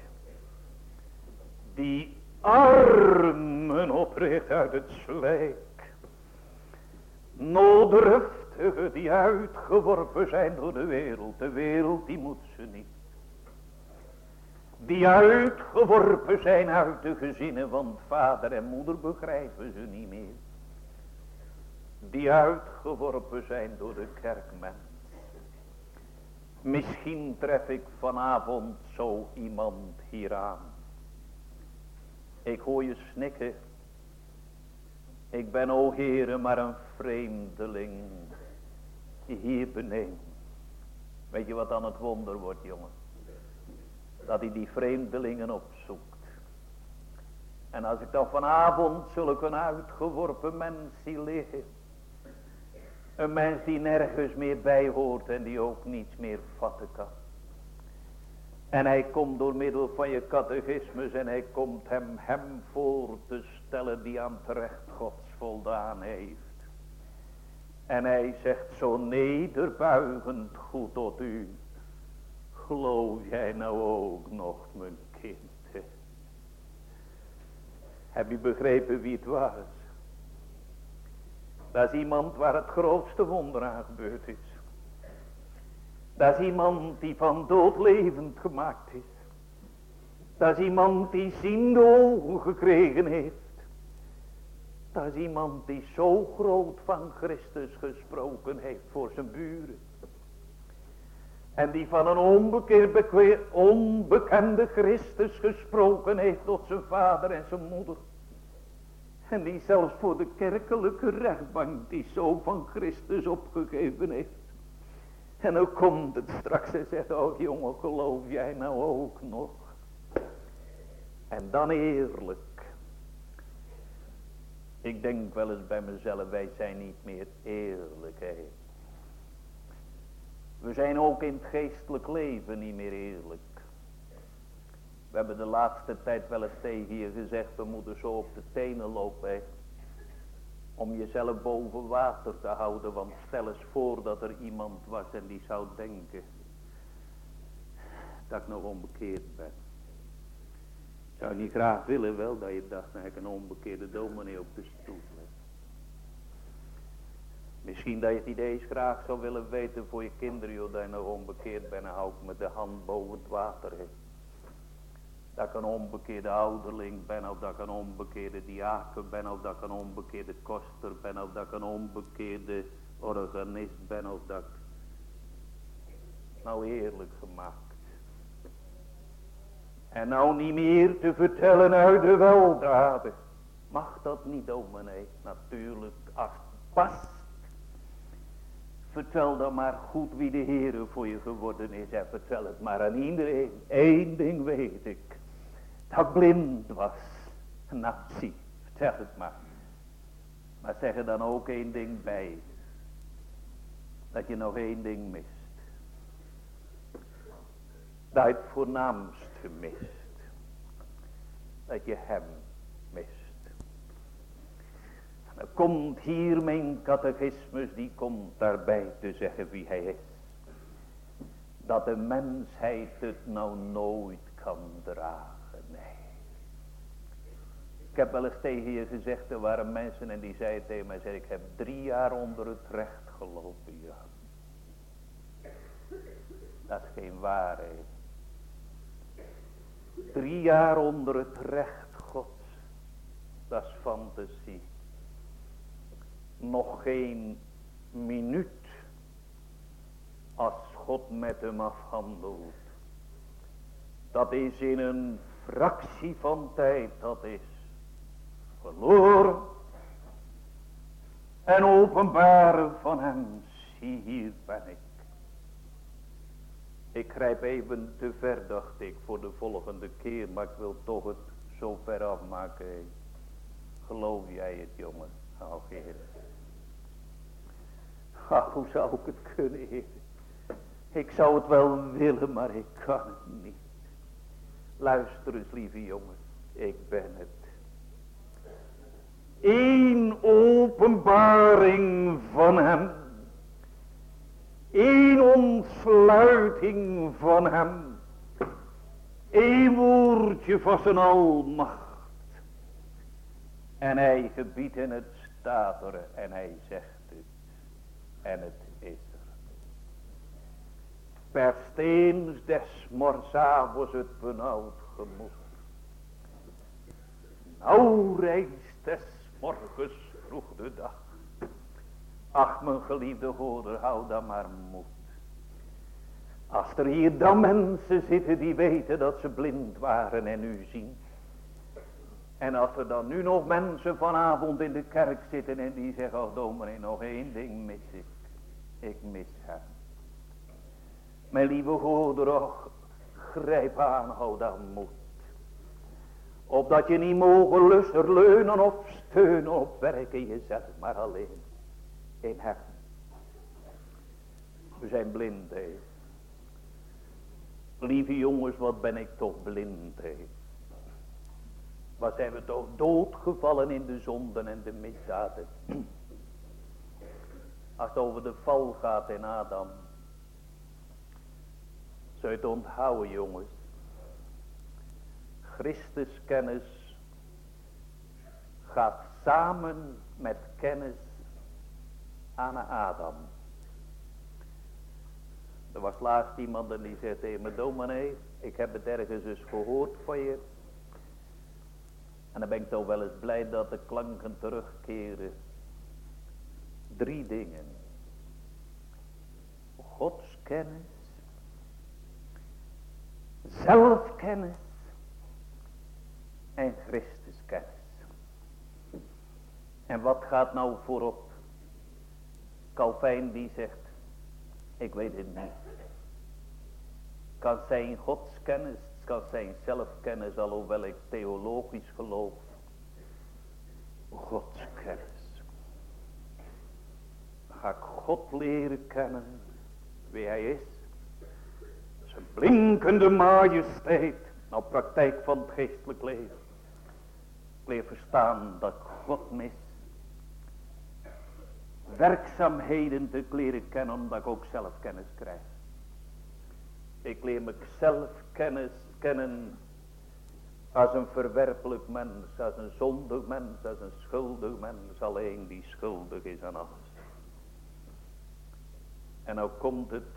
Die armen opricht uit het slijk. Nooddruftigen die uitgeworpen zijn door de wereld. De wereld die moet ze niet. Die uitgeworpen zijn uit de gezinnen, want vader en moeder begrijpen ze niet meer. Die uitgeworpen zijn door de kerkmens. Misschien tref ik vanavond zo iemand hier aan. Ik hoor je snikken. Ik ben, o Heere, maar een vreemdeling hier beneden. Weet je wat dan het wonder wordt, jongen? Dat hij die vreemdelingen opzoekt. En als ik dan vanavond zulke uitgeworpen mens zie liggen. Een mens die nergens meer bij hoort en die ook niets meer vatten kan. En hij komt door middel van je catechismus en hij komt hem voor te stellen die aan het recht Gods voldaan heeft. En hij zegt zo nederbuigend goed tot u. Geloof jij nou ook nog, mijn kind? Heb je begrepen wie het was? Dat is iemand waar het grootste wonder aan gebeurd is. Dat is iemand die van dood levend gemaakt is. Dat is iemand die ziende ogen gekregen heeft. Dat is iemand die zo groot van Christus gesproken heeft voor zijn buren. En die van een onbekende Christus gesproken heeft tot zijn vader en zijn moeder. En die zelfs voor de kerkelijke rechtbank die zo van Christus opgegeven heeft. En dan komt het straks en zegt, oh jongen, geloof jij nou ook nog? En dan eerlijk. Ik denk wel eens bij mezelf, wij zijn niet meer eerlijk, hè. We zijn ook in het geestelijk leven niet meer eerlijk. We hebben de laatste tijd wel eens tegen je gezegd, we moeten zo op de tenen lopen, hè. Om jezelf boven water te houden, want stel eens voor dat er iemand was en die zou denken dat ik nog onbekeerd ben. Zou je niet graag willen wel dat je dacht, nou ik een onbekeerde dominee op de stoel leg. Misschien dat je het idee eens graag zou willen weten voor je kinderen, joh, dat je nog onbekeerd bent en hou ik met de hand boven het water heen. Dat ik een onbekeerde ouderling ben, of dat ik een onbekeerde diaken ben, of dat ik een onbekeerde koster ben, of dat ik een onbekeerde organist ben, of dat ik nou eerlijk gemaakt. En nou niet meer te vertellen uit de weldaden. Mag dat niet, dominee? Natuurlijk, als het past. Vertel dan maar goed wie de Heere voor je geworden is. En vertel het maar aan iedereen. Eén ding weet ik. Dat ik blind was. Nou zie, vertel het maar. Maar zeg er dan ook één ding bij. Dat je nog één ding mist. Dat je het voornaamste mist. Dat je hem mist. En dan komt hier mijn catechismus, die komt daarbij te zeggen wie hij is. Dat de mensheid het nou nooit kan dragen, nee. Ik heb wel eens tegen je gezegd, er waren mensen en die zeiden tegen mij, ik heb 3 jaar onder het recht gelopen, ja. Dat is geen waarheid. 3 jaar onder het recht Gods, dat is fantasie. Nog geen minuut als God met hem afhandelt. Dat is in een fractie van tijd, dat is verloren. En openbaren van hem, zie hier ben ik. Ik grijp even te ver, dacht ik, voor de volgende keer, maar ik wil toch het zo ver afmaken. Geloof jij het, jongen? Oh, Heer. Ach, hoe zou ik het kunnen, Heer? Ik zou het wel willen, maar ik kan het niet. Luister eens, lieve jongen, ik ben het. Eén openbaring van hem. Eén ontsluiting van hem. Eén woordje van zijn almacht. En hij gebiedt en het staat er en hij zegt het. En het is er. Versteens des morsavonds het benauwd gemoed. Nou reist des morgens vroeg de dag. Ach mijn geliefde hoorder, hou dan maar moed. Als er hier dan mensen zitten die weten dat ze blind waren en u zien. En als er dan nu nog mensen vanavond in de kerk zitten en die zeggen, oh dominee, nog één ding mis ik. Ik mis hem. Mijn lieve hoorder, och, grijp aan, hou dan moed. Opdat je niet mogen luster leunen of steunen op werk in jezelf, maar alleen in hem. We zijn blind, hè. Lieve jongens, wat ben ik toch blind, hè. Wat zijn we toch doodgevallen in de zonden en de misdaden. Als het over de val gaat in Adam. Zou je het onthouden, jongens. Christus kennis gaat samen met kennis aan Adam. Er was laatst iemand en die zei tegen me, dominee, ik heb het ergens eens gehoord van je. En dan ben ik toch wel eens blij dat de klanken terugkeren. 3 dingen. Gods kennis. Zelfkennis. En Christus kennis. En wat gaat nou voorop? Calvijn die zegt, ik weet het niet. Kan zijn godskennis, kan zijn zelfkennis, alhoewel ik theologisch geloof. Godskennis. Dan ga ik God leren kennen, wie hij is. Zijn blinkende majesteit, nou praktijk van het geestelijk leven. Ik leer verstaan dat ik God mis. Werkzaamheden te leren kennen, omdat ik ook zelfkennis krijg. Ik leer mezelf kennen als een verwerpelijk mens, als een zondig mens, als een schuldig mens, alleen die schuldig is aan alles. En nou komt het,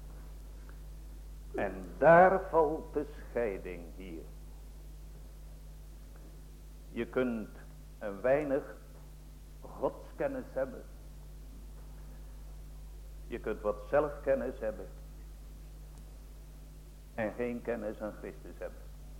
en daar valt de scheiding hier. Je kunt een weinig godskennis hebben. Je kunt wat zelfkennis hebben. En geen kennis aan Christus hebben.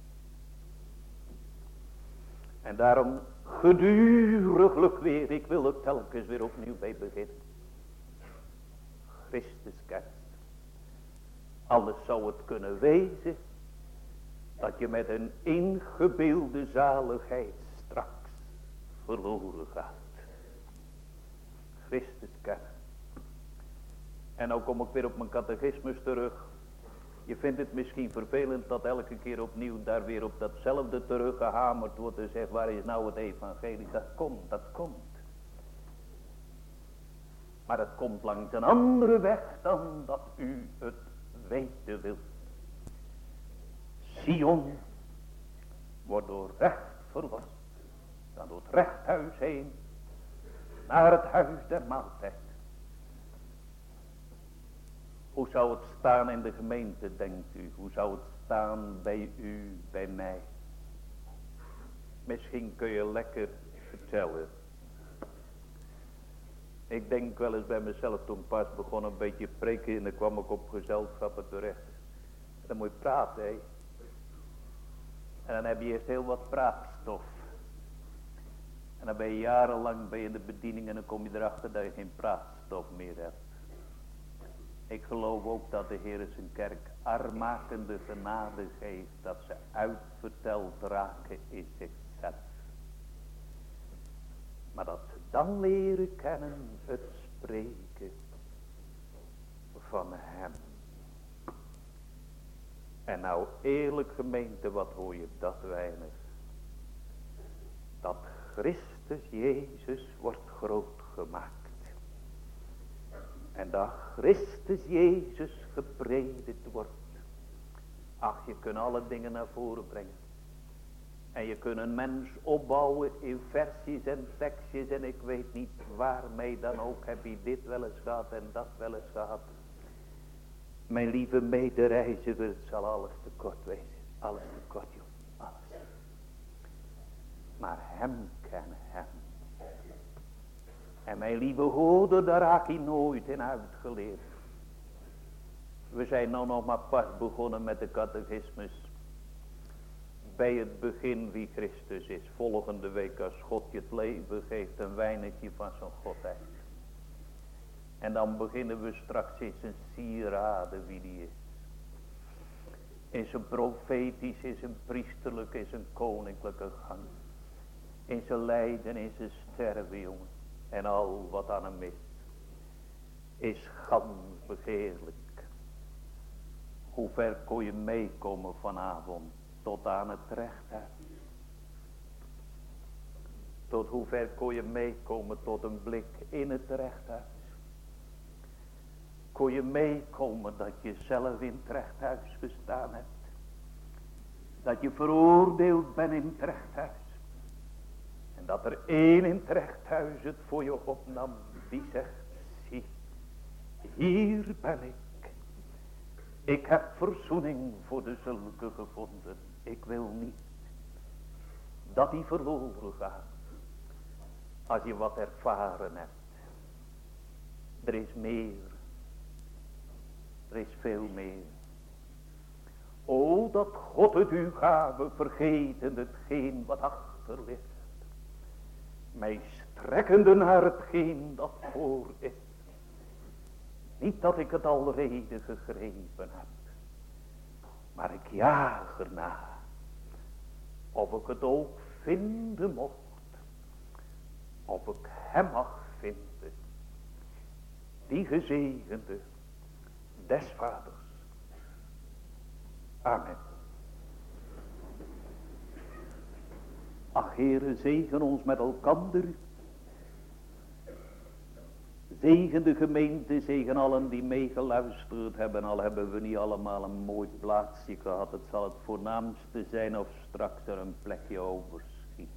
En daarom geduriglijk weer, ik wil er telkens weer opnieuw bij beginnen. Christus kennis. Anders zou het kunnen wezen dat je met een ingebeelde zaligheid straks verloren gaat. Christus kennen. En nou kom ik weer op mijn catechismus terug. Je vindt het misschien vervelend dat elke keer opnieuw daar weer op datzelfde teruggehamerd wordt en zegt, waar is nou het evangelie? Dat komt. Maar het komt langs een andere weg dan dat u het weten wilt. Sion wordt door recht verlost. Dan door het rechthuis heen naar het huis der maaltijd. Hoe zou het staan in de gemeente, denkt u? Hoe zou het staan bij u, bij mij? Misschien kun je lekker vertellen. Ik denk wel eens bij mezelf, toen pas begon een beetje preken en dan kwam ik op gezelschappen terecht. Dan moet je praten, hè. En dan heb je eerst heel wat praatstof. En dan ben je jarenlang in de bediening en dan kom je erachter dat je geen praatstof meer hebt. Ik geloof ook dat de Heer zijn kerk armmakende genade geeft, dat ze uitverteld raken in zichzelf. Maar dat ze dan leren kennen het spreken van hem. En nou eerlijk gemeente, wat hoor je dat weinig? Dat Christus Christus Jezus wordt groot gemaakt. En dat Christus Jezus gepredikt wordt. Ach, je kunt alle dingen naar voren brengen. En je kunt een mens opbouwen in versjes en tekstjes en ik weet niet waarmee dan ook. Heb je dit wel eens gehad en dat wel eens gehad. Mijn lieve medereiziger, het zal alles te kort wezen. Alles te kort, joh. Alles. Maar hem kennen hem. En mijn lieve hoeder, daar raak ik nooit in uitgeleerd. We zijn nou nog maar pas begonnen met de catechismus. Bij het begin wie Christus is. Volgende week als God je het leven geeft, een weinigje van zijn godheid. En dan beginnen we straks in zijn sieraden wie die is. In zijn profetisch, in zijn priesterlijk, in zijn koninklijke gang. In zijn lijden, in zijn sterven, jongen. En al wat aan hem is gans begeerlijk. Hoe ver kon je meekomen vanavond tot aan het rechthuis? Tot hoe ver kon je meekomen tot een blik in het rechthuis? Kon je meekomen dat je zelf in het rechthuis gestaan hebt? Dat je veroordeeld bent in het rechthuis? En dat er één in het rechthuis het voor je opnam die zegt, zie, hier ben ik. Ik heb verzoening voor de zulke gevonden. Ik wil niet dat die verloren gaat. Als je wat ervaren hebt. Er is meer. Er is veel meer. O, dat God het u gave, vergeten hetgeen wat achter ligt. Mij strekkende naar hetgeen dat voor is. Niet dat ik het al reden gegrepen heb. Maar ik jaag erna. Of ik het ook vinden mocht. Of ik hem mag vinden. Die gezegende des vaders. Amen. Ach, Heere, zegen ons met elkander. Zegen de gemeente, zegen allen die meegeluisterd hebben. Al hebben we niet allemaal een mooi plaatsje gehad. Het zal het voornaamste zijn of straks er een plekje overschiet.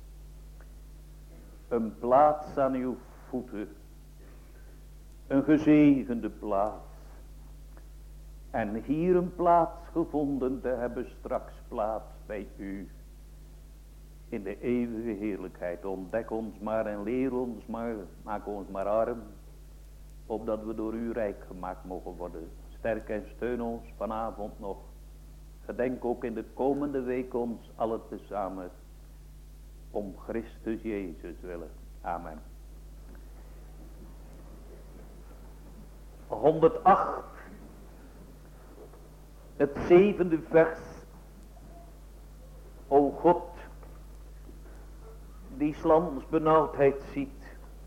Een plaats aan uw voeten. Een gezegende plaats. En hier een plaats gevonden te hebben straks plaats bij u. In de eeuwige heerlijkheid. Ontdek ons maar en leer ons maar. Maak ons maar arm. Opdat we door u rijk gemaakt mogen worden. Sterk en steun ons vanavond nog. Gedenk ook in de komende week ons allen tezamen. Om Christus Jezus willen. Amen. 108. Het 7e vers. O God, die 's lands benauwdheid ziet.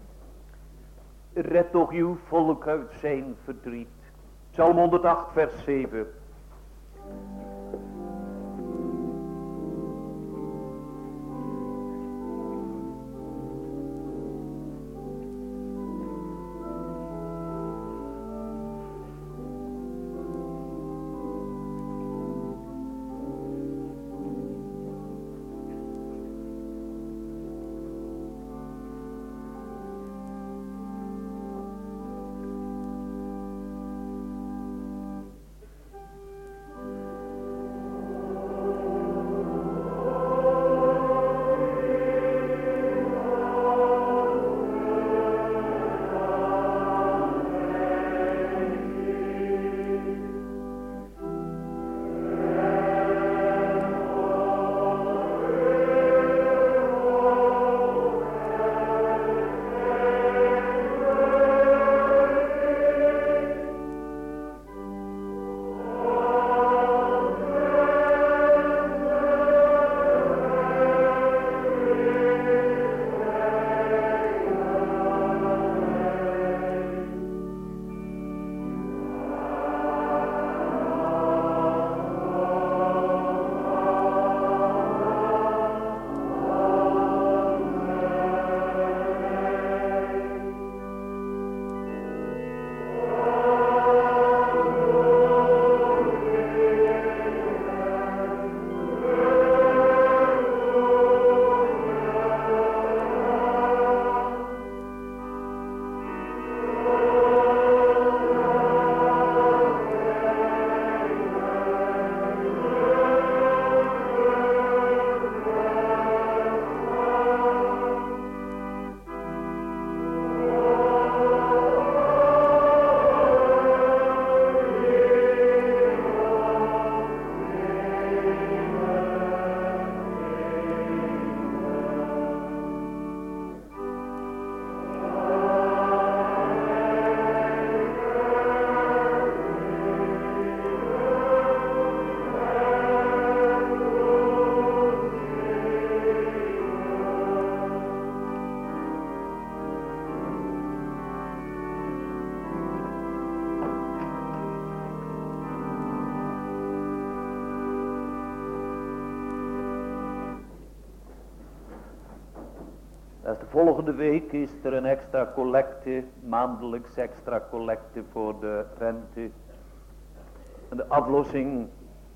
Red toch uw volk uit zijn verdriet. Psalm 108 vers 7. Volgende week is er een extra collecte, maandelijks extra collecte voor de rente. En de aflossing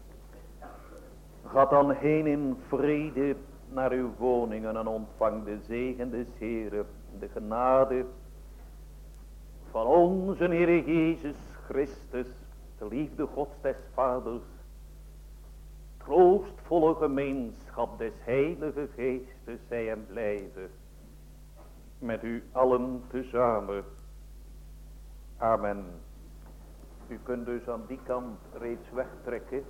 gaat dan heen in vrede naar uw woningen en ontvang de zegen des Heeren, de genade van onze Heer Jezus Christus, de liefde Gods des Vaders, troostvolle gemeenschap des Heilige Geestes zij en blijven met u allen tezamen. Amen. U kunt dus aan die kant reeds wegtrekken.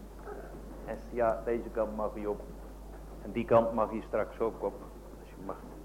En ja, deze kant mag u op. En die kant mag u straks ook op, als u mag.